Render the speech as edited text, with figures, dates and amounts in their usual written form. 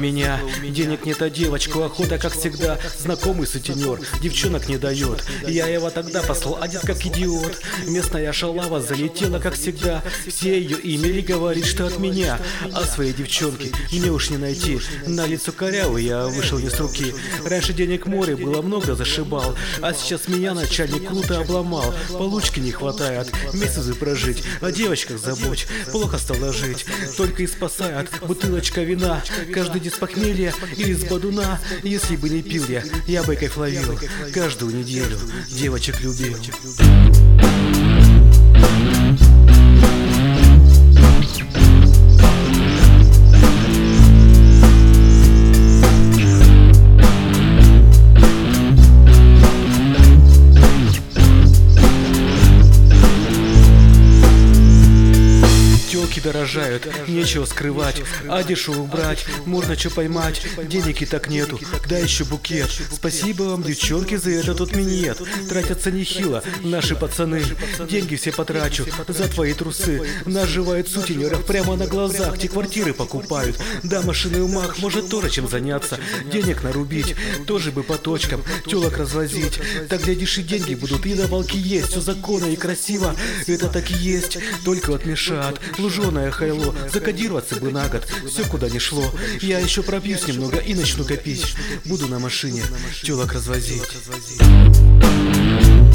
меня. Денег нет, а девочку охота, как всегда. Знакомый сутенер, девчонок не дает. Я его тогда послал, одет как идиот. Местная шалава залетела, как всегда. Все ее имели, говорит, что от меня. А своей девчонки мне уж не найти. На лицо корявый я вышел не с руки. Раньше денег море было, много зашибал. А сейчас меня начальник круто обломал. Получки не хватает, месяцы прожить. О девочках забудь, плохо стало жить. Только и спасает бутылочка вина. Каждый день с похмелья или с бадуна. Если бы не пил я бы кайф ловил. Каждую неделю девочек любил. Дорожают, нечего скрывать, а дешево брать, можно что поймать, денег и так нету, да еще букет. Спасибо вам, девчонки, за это тут минет. Тратятся нехило наши пацаны, деньги все потрачу за твои трусы. Наживают сутенеров прямо на глазах, те квартиры покупают. Да, машины у мах, может тоже чем заняться, денег нарубить, тоже бы по точкам, телок развозить. Так, глядишь, и деньги будут, и на волки есть, все законно и красиво, это так и есть, только вот мешат. Луженое хайло, закодироваться бы на год, все куда ни шло. Я еще пропьюсь немного и начну копить. Буду на машине телок развозить.